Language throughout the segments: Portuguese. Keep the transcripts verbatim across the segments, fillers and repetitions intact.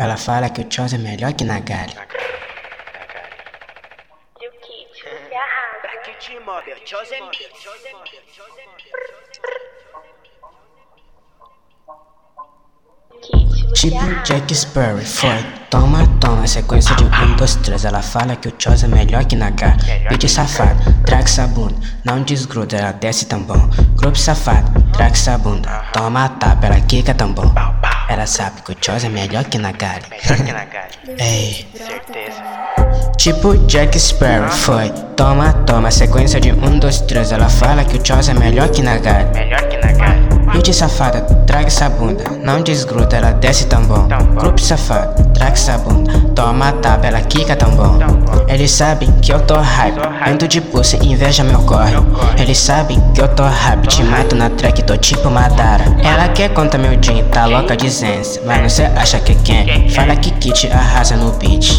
Ela fala que o Chose é melhor que Nagali. Lil Kit, você arrasa. Pra que te move, Chose Beats. Kit, você Tipo arrasa. Jack Sparrow, foi. Toma, toma, sequência de um, dois, três. Ela fala que o Chose é melhor que Nagali. Beat safado, traga essa bunda. Não desgruda, ela desce tão bom. Grupo safado, traga essa bunda. Toma a tapa, ela quica tão bom. Ela sabe que o Chose é melhor que Nagali. Melhor que Nagali. Ei. Certeza. Tipo Jack Sparrow, foi. Toma, toma, sequência de um, dois, três. Ela fala que o Chose é melhor que Nagali. Melhor que Nagali. Beat safada, traga essa bunda. Não desgruda, ela desce tão bom. Grupo safado, traga essa bunda. Toma a tapa, ela quica tão bom. Eles sabem que eu tô hype. Ando de pulse, inveja meu corre. Eles sabem que eu tô hype. Te mato na track, tô tipo Madara. Ela quer contar meu jean, tá louca de zense. Mas não cê acha que é quem? Fala que Kit arrasa no beat.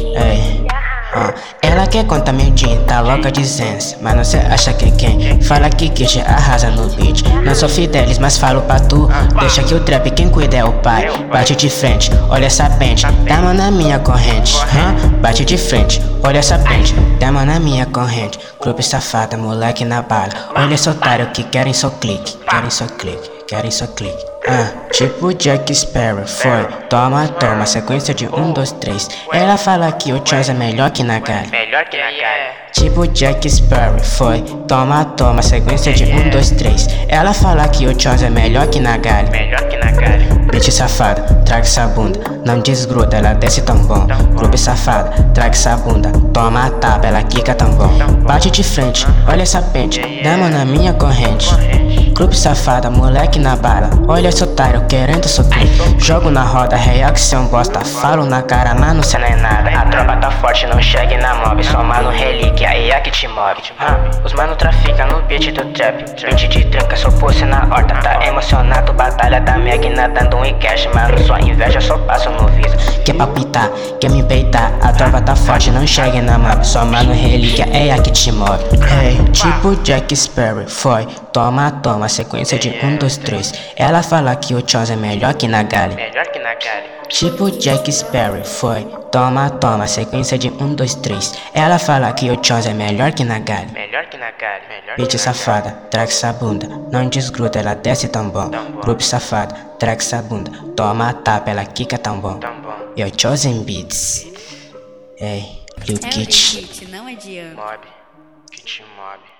Ei. Ah, ela quer contar meu jean, tá louca de zense. Mas não cê acha que é quem? Fala que Kit arrasa no beat. Não sou Fidelis, mas falo pra tu. Deixa que o trap quem cuida é o pai. Bate de frente, olha essa pente. Dá mão na minha corrente. Hã? Bate de frente, olha essa pente. Dá mão na minha corrente. Clube safada, moleque na bala. Olha esse otário que querem só clique. Querem só clique, querem só clique. Ah, tipo Jack Sparrow, foi. Toma, toma, sequência de um, dois, três. Ela fala que o Chose é melhor que Nagali. Melhor que Nagali. Tipo Jack Sparrow, foi. Toma, toma, sequência de um, dois, três. Ela fala que o Chose é melhor que Nagali. Melhor que Nagali. Bitch safada, traga essa bunda. Não desgruda, ela desce tão bom. Clube safada, traga essa bunda. Toma a tapa, ela quica tão bom. Bate de frente, olha essa pente. Dá mão na minha corrente. Clube safada, moleque na bala. Olha esse otário querendo socar. Jogo na roda, real que cê é um bosta. Falo na cara, mas não cê não é nada. A tropa tá forte, não chegue na mob. Só mano relíquia, e é que te move. Ah, os mano trafica no beat do trap. Beat de tranca, sou pulse na horta. Tá emocionado, batalha da Magna dando um cash. Mano, sua inveja só passo no viso. Quer palpitar, quer me peitar. A tropa tá forte, não chegue na mob. Só mano relíquia, é a que te move. Hey, tipo Jack Sparrow, foi. Toma, toma, sequência de um, dois, três. Ela fala que o Chose é melhor que Nagali. Melhor que Nagali. Tipo Jack Sparrow, foi. Toma, toma, sequência de um, dois, três. Ela fala que o Chose é melhor que Nagali. Melhor que Nagali. Melhor Bitch que safada, traga essa bunda. Não desgruda, ela desce tão bom. Grupo safado, traga essa bunda. Toma a tapa, ela quica tão bom. Tão bom. E o Chose Beats. Ei, Lil É o Kit. Kit, não adianta. Mob. Kit mob.